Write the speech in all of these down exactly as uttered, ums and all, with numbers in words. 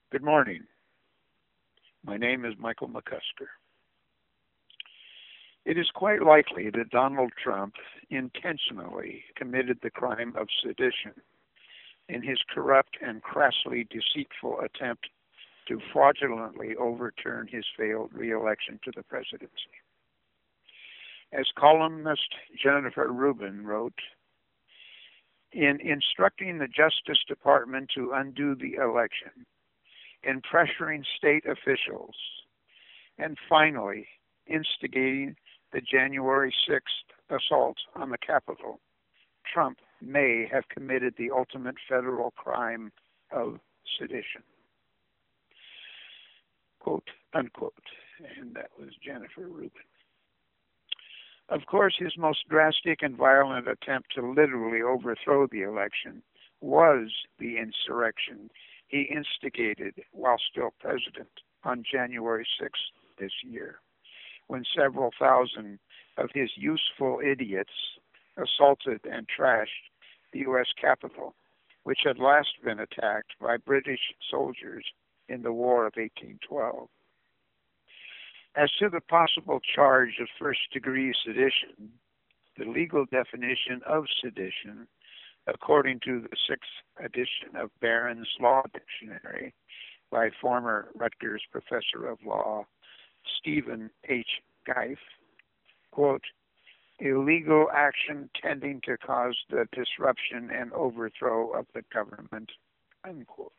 Good morning. My name is Michael McCusker. It is quite likely that Donald Trump intentionally committed the crime of sedition in his corrupt and crassly deceitful attempt to fraudulently overturn his failed reelection to the presidency. As columnist Jennifer Rubin wrote, in instructing the Justice Department to undo the election, in pressuring state officials, and finally instigating the January sixth assault on the Capitol, Trump may have committed the ultimate federal crime of sedition. Quote, unquote. And that was Jennifer Rubin. Of course, his most drastic and violent attempt to literally overthrow the election was the insurrection he instigated while still president on January sixth this year, when several thousand of his useful idiots assaulted and trashed the U S Capitol, which had last been attacked by British soldiers in the War of eighteen twelve. As to the possible charge of first-degree sedition, the legal definition of sedition, according to the sixth edition of Barron's Law Dictionary by former Rutgers professor of law Stephen H. Geif, quote, illegal action tending to cause the disruption and overthrow of the government, unquote.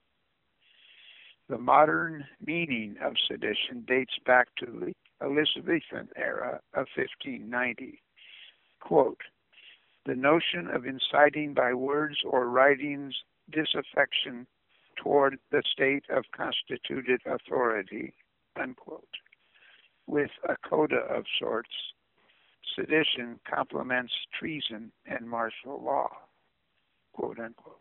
The modern meaning of sedition dates back to the Elizabethan era of fifteen ninety. Quote, the notion of inciting by words or writings disaffection toward the state of constituted authority, unquote. With a coda of sorts, sedition complements treason and martial law, quote unquote.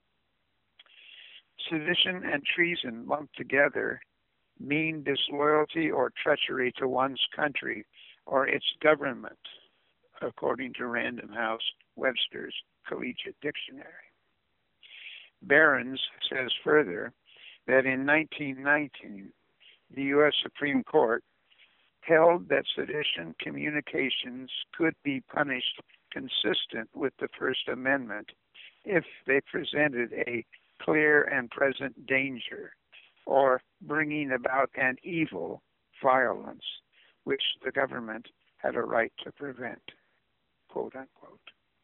Sedition and treason lumped together mean disloyalty or treachery to one's country or its government, according to Random House Webster's Collegiate Dictionary. Barron's says further that in nineteen nineteen, the U S Supreme Court held that sedition communications could be punished consistent with the First Amendment if they presented a clear and present danger or bringing about an evil violence which the government had a right to prevent, quote unquote.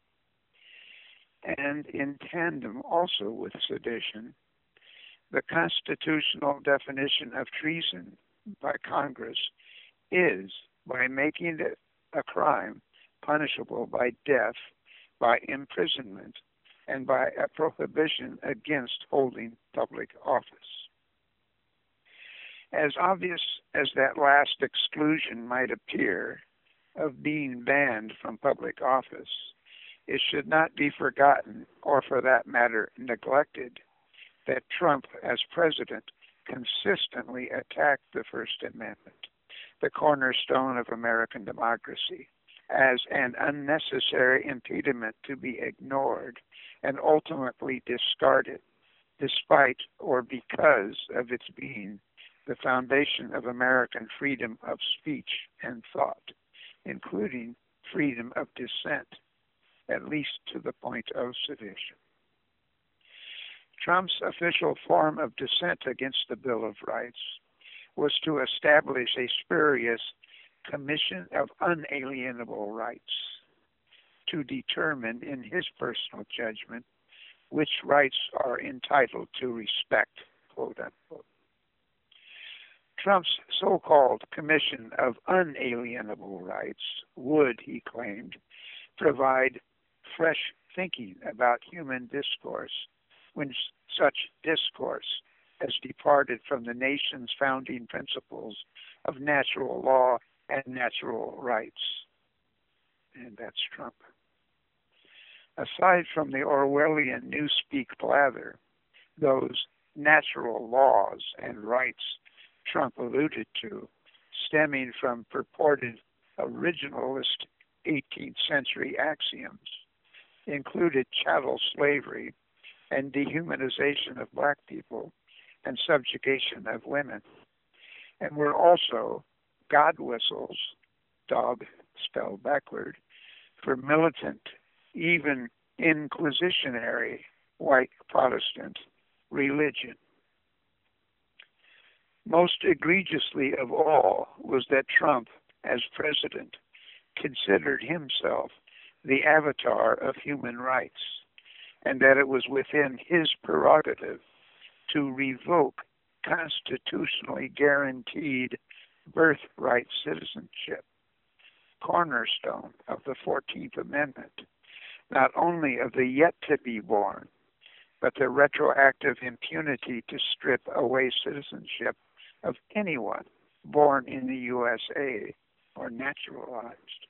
And in tandem also with sedition, the constitutional definition of treason by Congress is by making it a crime punishable by death, by imprisonment, and by a prohibition against holding public office. As obvious as that last exclusion might appear of being banned from public office, it should not be forgotten, or for that matter neglected, that Trump as president consistently attacked the First Amendment, the cornerstone of American democracy, as an unnecessary impediment to be ignored and ultimately discarded, despite or because of its being the foundation of American freedom of speech and thought, including freedom of dissent, at least to the point of sedition. Trump's official form of dissent against the Bill of Rights was to establish a spurious Commission of Unalienable Rights to determine, in his personal judgment, which rights are entitled to respect, quote unquote. Trump's so-called Commission of Unalienable Rights would, he claimed, provide fresh thinking about human discourse when such discourse has departed from the nation's founding principles of natural law and natural rights. And that's Trump. Aside from the Orwellian Newspeak blather, those natural laws and rights Trump alluded to, stemming from purported originalist eighteenth century axioms, included chattel slavery and dehumanization of black people and subjugation of women, and were also God whistles, dog spelled backward, for militant, even inquisitionary white Protestant religion. Most egregiously of all was that Trump, as president, considered himself the avatar of human rights, and that it was within his prerogative to revoke constitutionally guaranteed birthright citizenship, cornerstone of the fourteenth Amendment, not only of the yet-to-be-born, but the retroactive impunity to strip away citizenship of anyone born in the U S A or naturalized.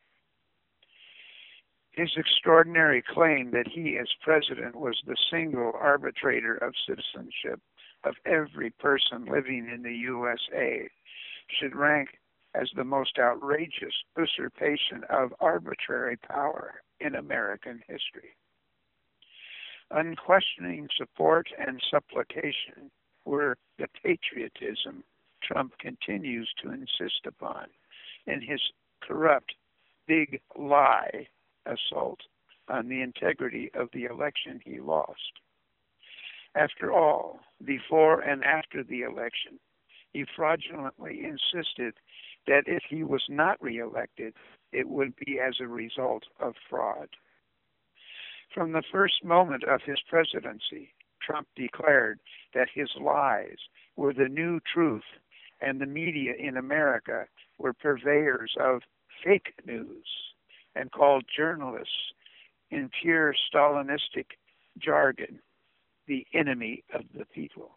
His extraordinary claim that he, as president, was the single arbitrator of citizenship of every person living in the U S A should rank as the most outrageous usurpation of arbitrary power in American history. Unquestioning support and supplication were the patriotism Trump continues to insist upon in his corrupt big lie assault on the integrity of the election he lost. After all, before and after the election, he fraudulently insisted that if he was not reelected, it would be as a result of fraud. From the first moment of his presidency, Trump declared that his lies were the new truth, and the media in America were purveyors of fake news, and called journalists, in pure Stalinistic jargon, the enemy of the people.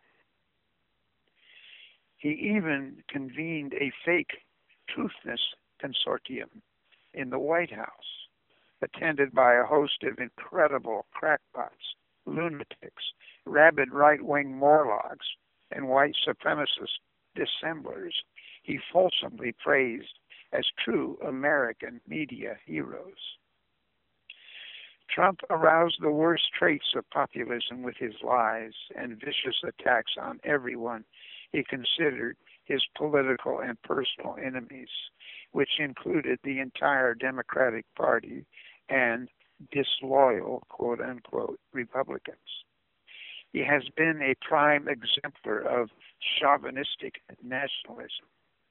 He even convened a fake truthness consortium in the White House, attended by a host of incredible crackpots, lunatics, rabid right-wing Morlocks, and white supremacist dissemblers he fulsomely praised as true American media heroes. Trump aroused the worst traits of populism with his lies and vicious attacks on everyone he considered his political and personal enemies, which included the entire Democratic Party and disloyal, quote-unquote, Republicans. He has been a prime exemplar of chauvinistic nationalism.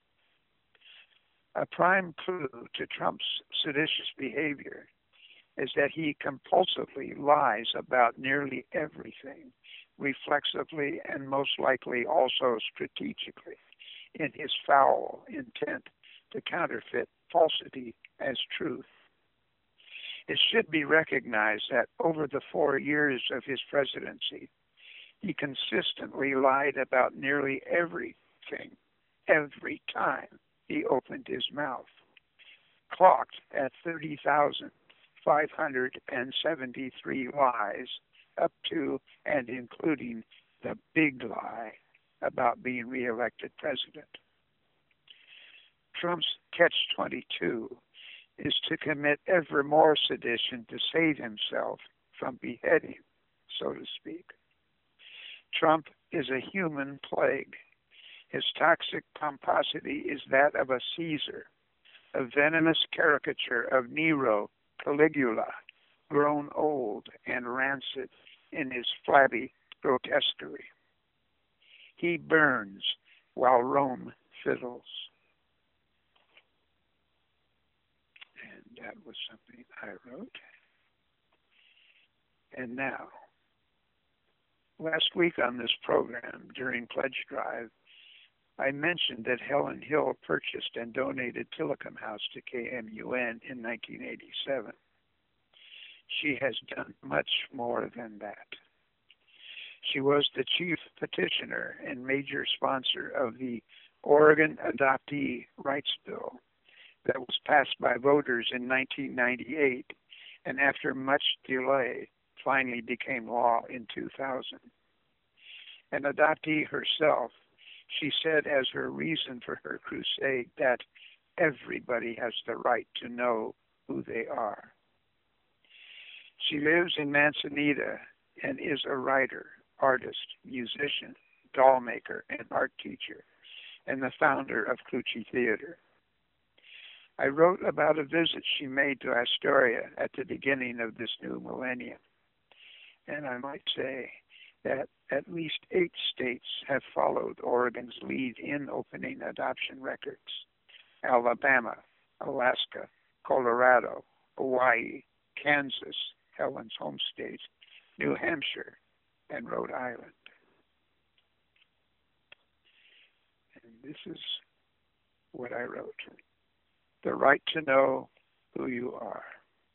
A prime clue to Trump's seditious behavior is that he compulsively lies about nearly everything, reflexively and most likely also strategically, in his foul intent to counterfeit falsity as truth. It should be recognized that over the four years of his presidency, he consistently lied about nearly everything, every time he opened his mouth, clocked at thirty thousand five hundred seventy-three lies, up to and including the big lie about being reelected president. Trump's catch twenty-two is to commit ever more sedition to save himself from beheading, so to speak. Trump is a human plague. His toxic pomposity is that of a Caesar, a venomous caricature of Nero, Caligula, grown old and rancid in his flabby grotesquerie. He burns while Rome fiddles. And that was something I wrote. And now, last week on this program, during Pledge Drive, I mentioned that Helen Hill purchased and donated Tillicum House to K M U N in nineteen eighty-seven. She has done much more than that. She was the chief petitioner and major sponsor of the Oregon Adoptee Rights Bill that was passed by voters in nineteen ninety-eight and after much delay finally became law in two thousand. An adoptee herself, she said as her reason for her crusade that everybody has the right to know who they are. She lives in Manzanita and is a writer, artist, musician, doll maker and art teacher, and the founder of Clucci Theater. I wrote about a visit she made to Astoria at the beginning of this new millennium, and I might say that at least eight states have followed Oregon's lead in opening adoption records: Alabama, Alaska, Colorado, Hawaii, Kansas, Helen's home state, New Hampshire, and Rhode Island. And this is what I wrote: the right to know who you are.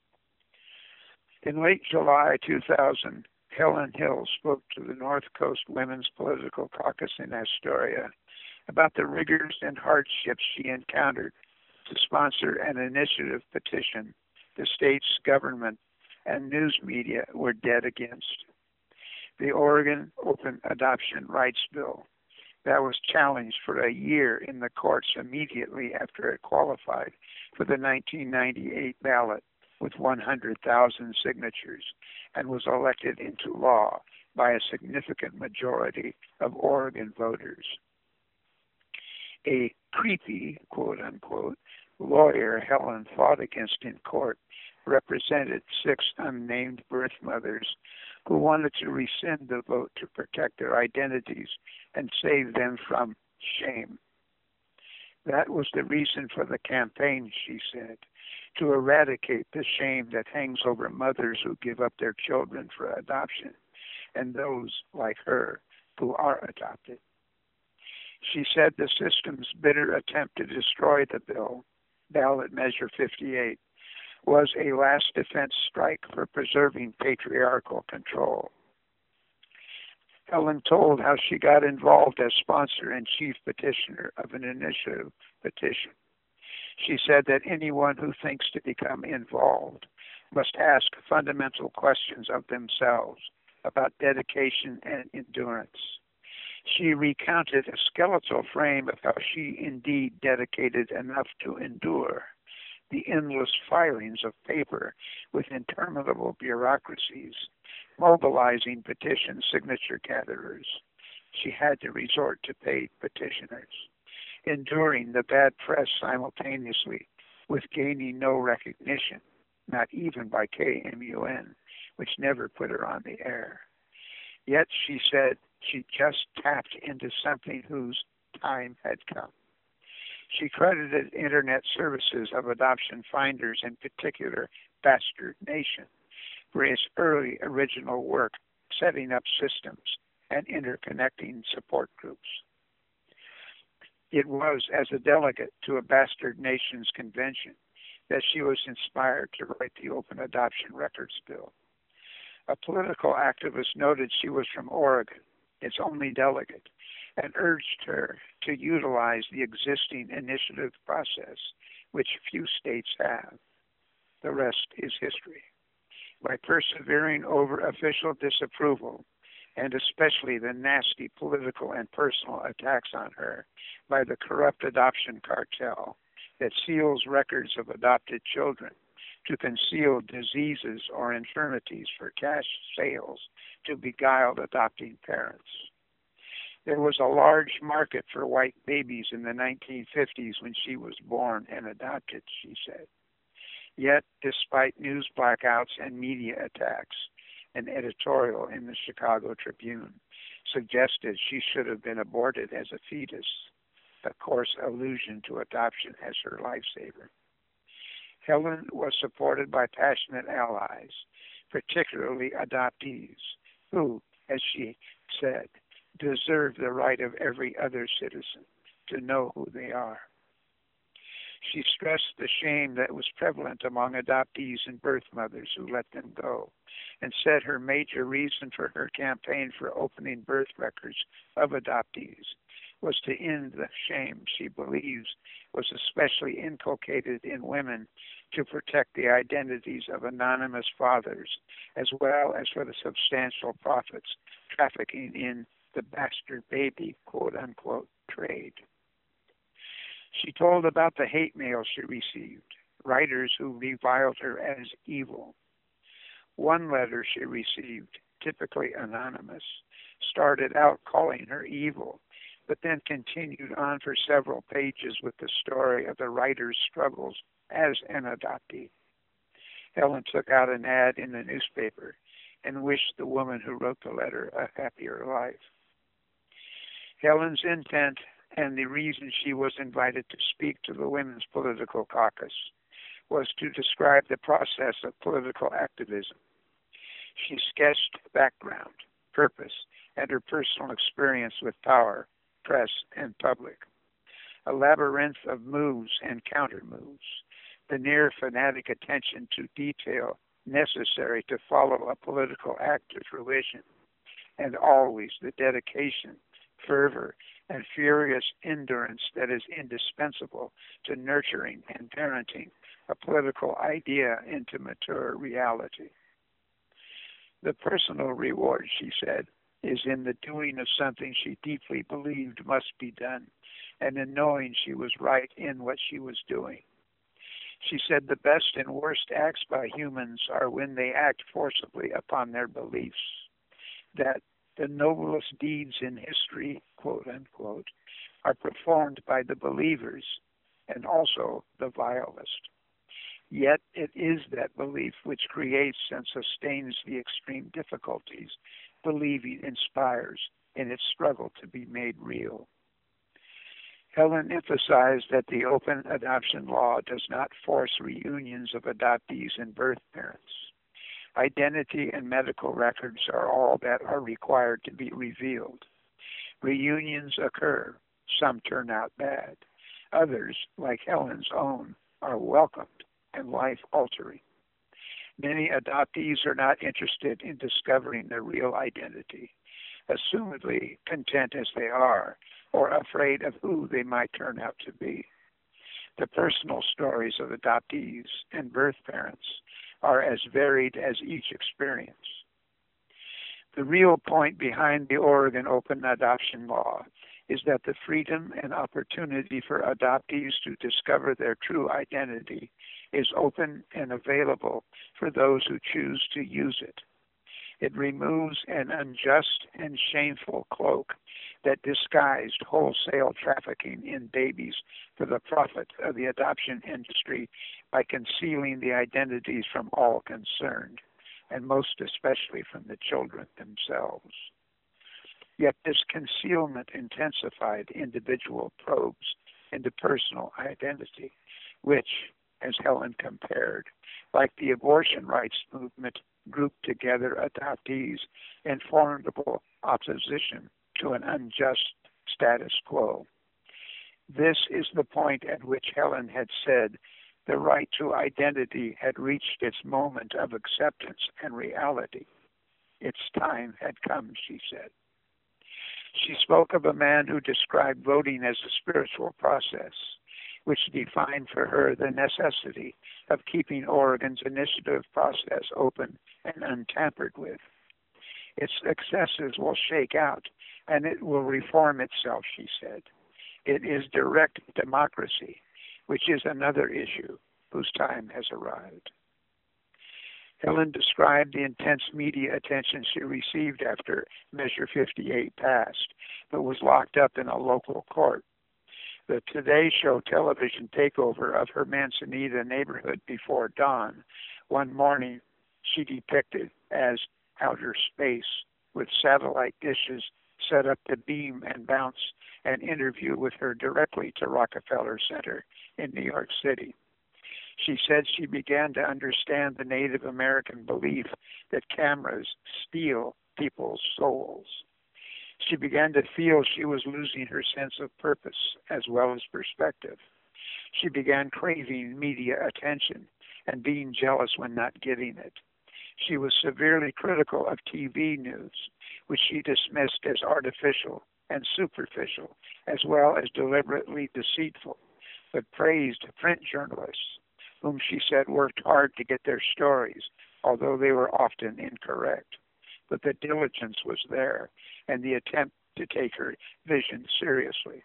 In late July two thousand, Helen Hill spoke to the North Coast Women's Political Caucus in Astoria about the rigors and hardships she encountered to sponsor an initiative petition the state's government and news media were dead against: the Oregon Open Adoption Rights Bill that was challenged for a year in the courts immediately after it qualified for the nineteen ninety-eight ballot with one hundred thousand signatures and was elected into law by a significant majority of Oregon voters. A creepy, quote-unquote, lawyer Helen fought against in court represented six unnamed birth mothers who wanted to rescind the vote to protect their identities and save them from shame. That was the reason for the campaign, she said, to eradicate the shame that hangs over mothers who give up their children for adoption and those, like her, who are adopted. She said the system's bitter attempt to destroy the bill, ballot measure fifty-eight, was a last defense strike for preserving patriarchal control. Helen told how she got involved as sponsor and chief petitioner of an initiative petition. She said that anyone who thinks to become involved must ask fundamental questions of themselves about dedication and endurance. She recounted a skeletal frame of how she indeed dedicated enough to endure the endless filings of paper with interminable bureaucracies, mobilizing petition signature gatherers. She had to resort to paid petitioners, enduring the bad press simultaneously with gaining no recognition, not even by K M U N, which never put her on the air. Yet, she said, she just tapped into something whose time had come. She credited Internet services of adoption finders, in particular Bastard Nation, for its early original work setting up systems and interconnecting support groups. It was as a delegate to a Bastard Nations convention that she was inspired to write the Open Adoption Records Bill. A political activist noted she was from Oregon, its only delegate, and urged her to utilize the existing initiative process, which few states have. The rest is history. By persevering over official disapproval, and especially the nasty political and personal attacks on her by the corrupt adoption cartel that seals records of adopted children to conceal diseases or infirmities for cash sales to beguiled adopting parents. There was a large market for white babies in the nineteen fifties when she was born and adopted, she said. Yet, despite news blackouts and media attacks, an editorial in the Chicago Tribune suggested she should have been aborted as a fetus, a coarse allusion to adoption as her lifesaver. Helen was supported by passionate allies, particularly adoptees, who, as she said, deserve the right of every other citizen to know who they are. She stressed the shame that was prevalent among adoptees and birth mothers who let them go, and said her major reason for her campaign for opening birth records of adoptees was to end the shame she believes was especially inculcated in women to protect the identities of anonymous fathers, as well as for the substantial profits trafficking in the bastard baby, quote-unquote, trade. She told about the hate mail she received, writers who reviled her as evil. One letter she received, typically anonymous, started out calling her evil, but then continued on for several pages with the story of the writer's struggles as an adoptee. Helen took out an ad in the newspaper and wished the woman who wrote the letter a happier life. Helen's intent and the reason she was invited to speak to the Women's Political Caucus was to describe the process of political activism. She sketched background, purpose, and her personal experience with power, press, and public. A labyrinth of moves and counter-moves, the near fanatic attention to detail necessary to follow a political act to fruition, and always the dedication, fervor, and furious endurance that is indispensable to nurturing and parenting a political idea into mature reality. The personal reward, she said, is in the doing of something she deeply believed must be done, and in knowing she was right in what she was doing. She said the best and worst acts by humans are when they act forcibly upon their beliefs, that the noblest deeds in history, quote unquote, are performed by the believers and also the vilest. Yet it is that belief which creates and sustains the extreme difficulties believing inspires in its struggle to be made real. Helen emphasized that the open adoption law does not force reunions of adoptees and birth parents. Identity and medical records are all that are required to be revealed. Reunions occur. Some turn out bad. Others, like Helen's own, are welcomed and life-altering. Many adoptees are not interested in discovering their real identity, assumedly content as they are, or afraid of who they might turn out to be. The personal stories of adoptees and birth parents are as varied as each experience. The real point behind the Oregon open adoption law is that the freedom and opportunity for adoptees to discover their true identity is open and available for those who choose to use it. It removes an unjust and shameful cloak that disguised wholesale trafficking in babies for the profit of the adoption industry by concealing the identities from all concerned, and most especially from the children themselves. Yet this concealment intensified individual probes into personal identity, which, as Helen compared, like the abortion rights movement, grouped together adoptees in formidable opposition to an unjust status quo. This is the point at which Helen had said the right to identity had reached its moment of acceptance and reality. Its time had come, she said. She spoke of a man who described voting as a spiritual process, which defined for her the necessity of keeping Oregon's initiative process open and untampered with. Its excesses will shake out, and it will reform itself, she said. It is direct democracy, which is another issue whose time has arrived. Helen described the intense media attention she received after Measure fifty-eight passed, but was locked up in a local court. The Today Show television takeover of her Manzanita neighborhood before dawn one morning she depicted as outer space, with satellite dishes set up to beam and bounce an interview with her directly to Rockefeller Center in New York City. She said she began to understand the Native American belief that cameras steal people's souls. She began to feel she was losing her sense of purpose as well as perspective. She began craving media attention and being jealous when not getting it. She was severely critical of T V news, which she dismissed as artificial and superficial, as well as deliberately deceitful, but praised print journalists, whom she said worked hard to get their stories, although they were often incorrect. But the diligence was there, and the attempt to take her vision seriously.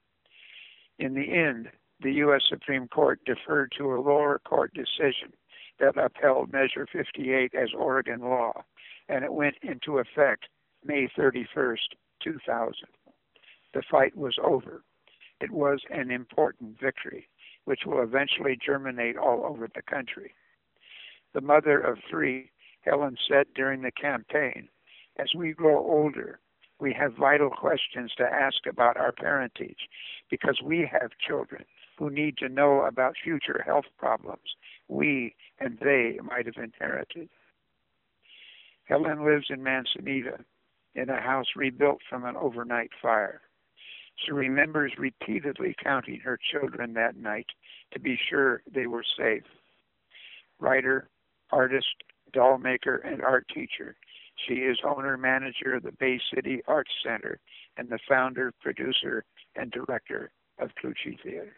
In the end, the U S Supreme Court deferred to a lower court decision that upheld Measure fifty-eight as Oregon law, and it went into effect May thirty-first, two thousand. The fight was over. It was an important victory, which will eventually germinate all over the country. The mother of three, Helen said during the campaign, as we grow older, we have vital questions to ask about our parentage because we have children who need to know about future health problems we and they might have inherited. Helen lives in Manzanita in a house rebuilt from an overnight fire. She remembers repeatedly counting her children that night to be sure they were safe. Writer, artist, doll maker, and art teacher, she is owner-manager of the Bay City Arts Center and the founder, producer, and director of Clucci Theater.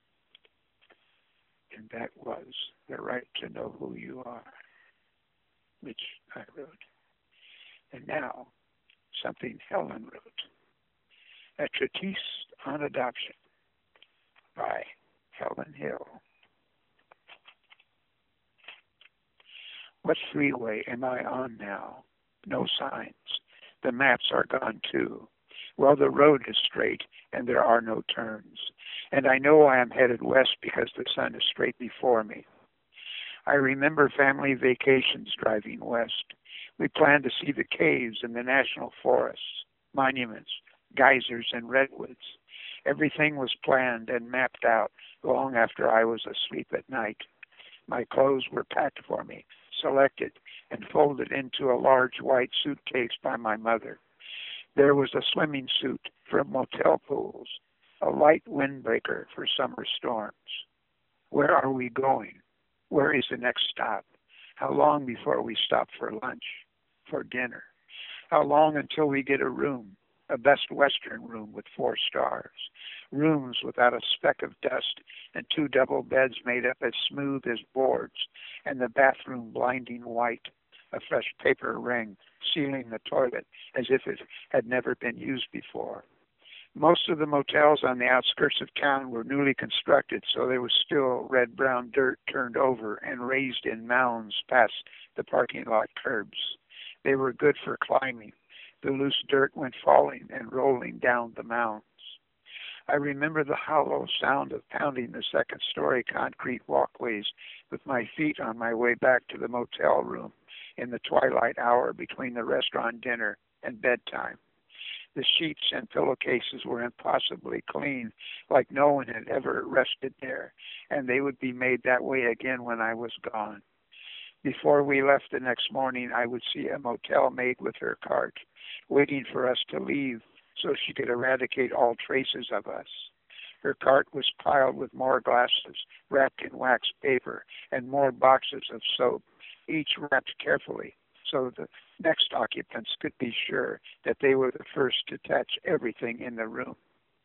And that was The Right to Know Who You Are, which I wrote. And now, something Helen wrote. A Treatise on Adoption by Helen Hill. What freeway am I on now? No signs. The maps are gone too. Well, the road is straight and there are no turns. And I know I am headed west because the sun is straight before me. I remember family vacations driving west. We planned to see the caves and the national forests, monuments, geysers, and redwoods. Everything was planned and mapped out long after I was asleep at night. My clothes were packed for me, selected, and folded into a large white suitcase by my mother. There was a swimming suit for motel pools, a light windbreaker for summer storms. Where are we going? Where is the next stop? How long before we stop for lunch, for dinner? How long until we get a room, a Best Western room with four stars, rooms without a speck of dust, and two double beds made up as smooth as boards, and the bathroom blinding white, a fresh paper ring sealing the toilet as if it had never been used before. Most of the motels on the outskirts of town were newly constructed, so there was still red-brown dirt turned over and raised in mounds past the parking lot curbs. They were good for climbing. The loose dirt went falling and rolling down the mounds. I remember the hollow sound of pounding the second-story concrete walkways with my feet on my way back to the motel room in the twilight hour between the restaurant dinner and bedtime. The sheets and pillowcases were impossibly clean, like no one had ever rested there, and they would be made that way again when I was gone. Before we left the next morning, I would see a motel maid with her cart, waiting for us to leave so she could eradicate all traces of us. Her cart was piled with more glasses wrapped in wax paper and more boxes of soap, each wrapped carefully so the next occupants could be sure that they were the first to touch everything in the room.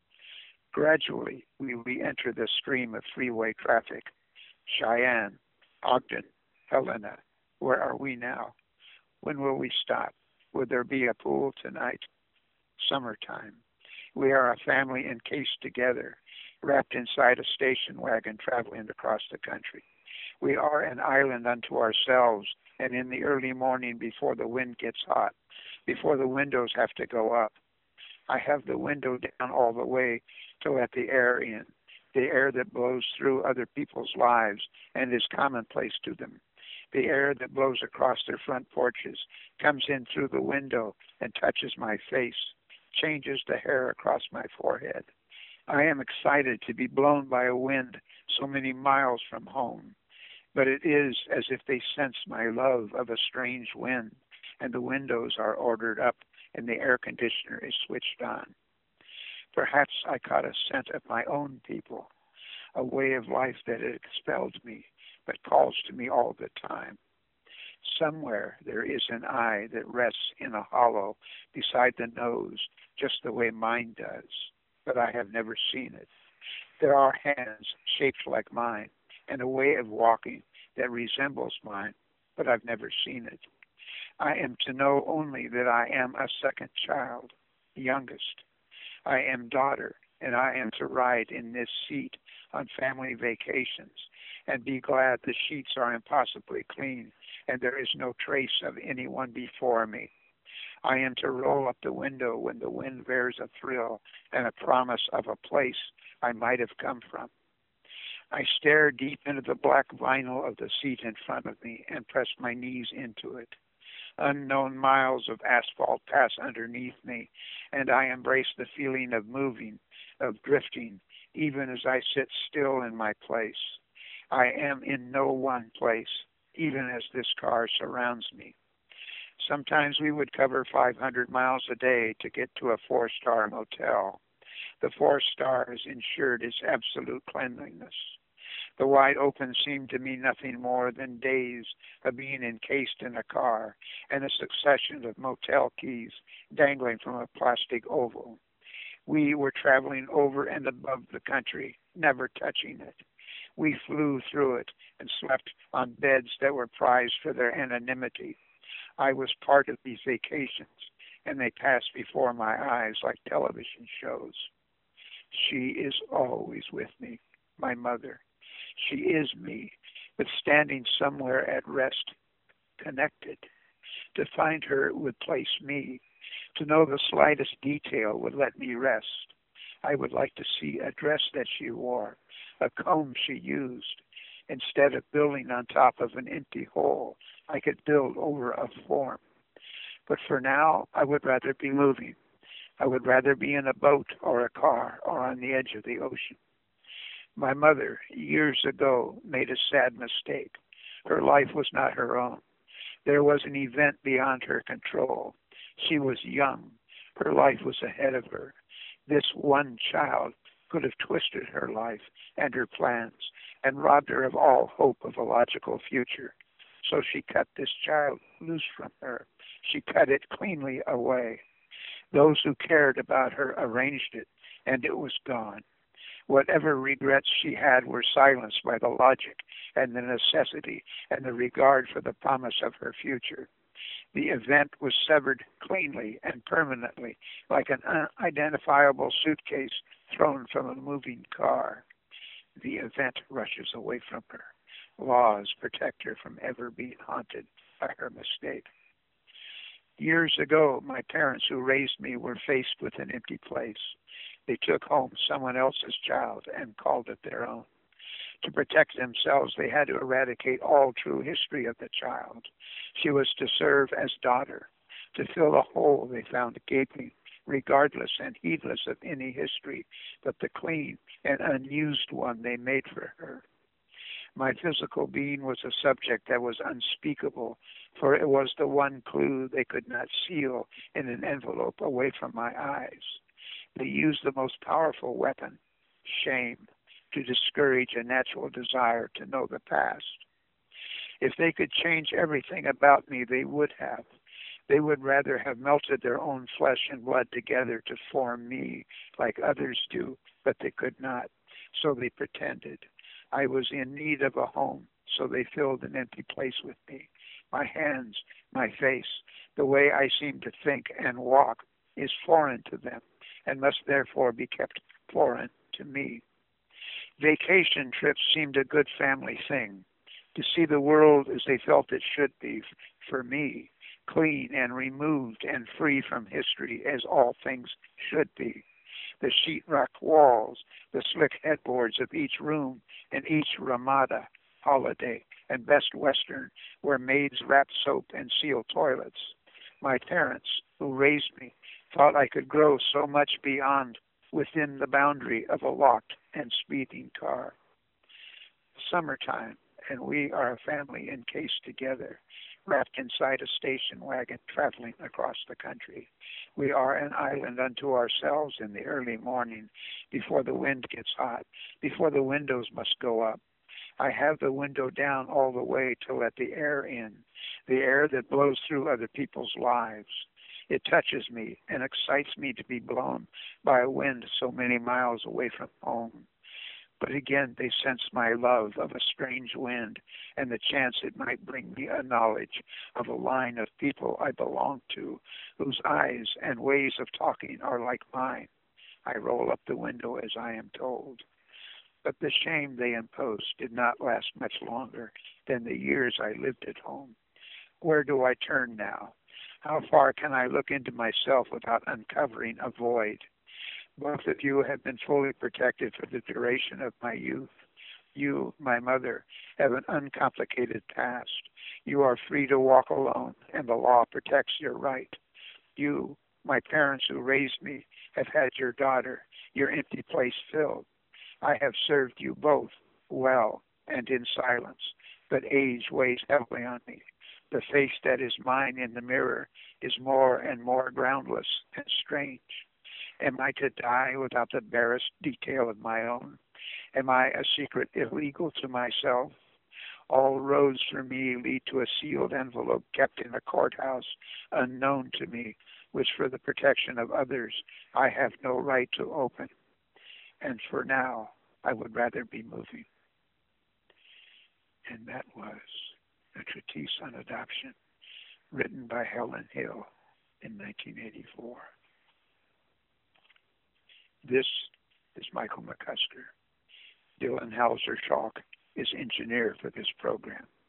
Gradually, we re-enter the stream of freeway traffic. Cheyenne, Ogden, Helena, where are we now? When will we stop? Will there be a pool tonight? Summertime. We are a family encased together, wrapped inside a station wagon traveling across the country. We are an island unto ourselves, and in the early morning before the wind gets hot, before the windows have to go up, I have the window down all the way to let the air in, the air that blows through other people's lives and is commonplace to them. The air that blows across their front porches comes in through the window and touches my face, changes the hair across my forehead. I am excited to be blown by a wind so many miles from home, but it is as if they sense my love of a strange wind, and the windows are ordered up and the air conditioner is switched on. Perhaps I caught a scent of my own people, a way of life that had expelled me, but calls to me all the time. Somewhere there is an eye that rests in a hollow beside the nose, just the way mine does, but I have never seen it. There are hands shaped like mine, and a way of walking that resembles mine, but I've never seen it. I am to know only that I am a second child, youngest. I am daughter, and I am to ride in this seat on family vacations and be glad the sheets are impossibly clean and there is no trace of anyone before me. I am to roll up the window when the wind bears a thrill and a promise of a place I might have come from. I stare deep into the black vinyl of the seat in front of me and press my knees into it. Unknown miles of asphalt pass underneath me, and I embrace the feeling of moving, of drifting, even as I sit still in my place. I am in no one place, even as this car surrounds me. Sometimes we would cover five hundred miles a day to get to a four-star motel. The four stars ensured its absolute cleanliness. The wide open seemed to me nothing more than days of being encased in a car and a succession of motel keys dangling from a plastic oval. We were traveling over and above the country, never touching it. We flew through it and slept on beds that were prized for their anonymity. I was part of these vacations, and they passed before my eyes like television shows. She is always with me, my mother. She is me, but standing somewhere at rest, connected. To find her would place me. To know the slightest detail would let me rest. I would like to see a dress that she wore, a comb she used. Instead of building on top of an empty hole, I could build over a form. But for now, I would rather be moving. I would rather be in a boat or a car or on the edge of the ocean. My mother, years ago, made a sad mistake. Her life was not her own. There was an event beyond her control. She was young. Her life was ahead of her. This one child could have twisted her life and her plans and robbed her of all hope of a logical future. So she cut this child loose from her. She cut it cleanly away. Those who cared about her arranged it, and it was gone. Whatever regrets she had were silenced by the logic and the necessity and the regard for the promise of her future. The event was severed cleanly and permanently, like an unidentifiable suitcase thrown from a moving car. The event rushes away from her. Laws protect her from ever being haunted by her mistake. Years ago, my parents who raised me were faced with an empty place. They took home someone else's child and called it their own. To protect themselves, they had to eradicate all true history of the child. She was to serve as daughter, to fill a hole they found gaping, regardless and heedless of any history but the clean and unused one they made for her. My physical being was a subject that was unspeakable, for it was the one clue they could not seal in an envelope away from my eyes. They used the most powerful weapon, shame, to discourage a natural desire to know the past. If they could change everything about me, they would have. They would rather have melted their own flesh and blood together to form me like others do, but they could not, so they pretended. I was in need of a home, so they filled an empty place with me. My hands, my face, the way I seem to think and walk is foreign to them and must therefore be kept foreign to me. Vacation trips seemed a good family thing, to see the world as they felt it should be for me, clean and removed and free from history as all things should be. The sheetrock walls, the slick headboards of each room and each Ramada, Holiday, and Best Western, where maids wrapped soap and sealed toilets. My parents, who raised me, thought I could grow so much beyond, within the boundary of a locked and speeding car. Summertime, and we are a family encased together, wrapped inside a station wagon traveling across the country. We are an island unto ourselves in the early morning, before the wind gets hot, before the windows must go up. I have the window down all the way to let the air in, the air that blows through other people's lives. It touches me and excites me to be blown by a wind so many miles away from home. But again, they sense my love of a strange wind and the chance it might bring me a knowledge of a line of people I belong to, whose eyes and ways of talking are like mine. I roll up the window as I am told. But the shame they imposed did not last much longer than the years I lived at home. Where do I turn now? How far can I look into myself without uncovering a void? Both of you have been fully protected for the duration of my youth. You, my mother, have an uncomplicated past. You are free to walk alone, and the law protects your right. You, my parents who raised me, have had your daughter, your empty place filled. I have served you both well and in silence, but age weighs heavily on me. The face that is mine in the mirror is more and more groundless and strange. Am I to die without the barest detail of my own? Am I a secret illegal to myself? All roads for me lead to a sealed envelope kept in a courthouse unknown to me, which for the protection of others I have no right to open. And for now, I would rather be moving. And that was A Treatise on Adoption, written by Helen Hill in nineteen eighty-four. This is Michael McCusker. Dylan Hauser Schalk is engineer for this program.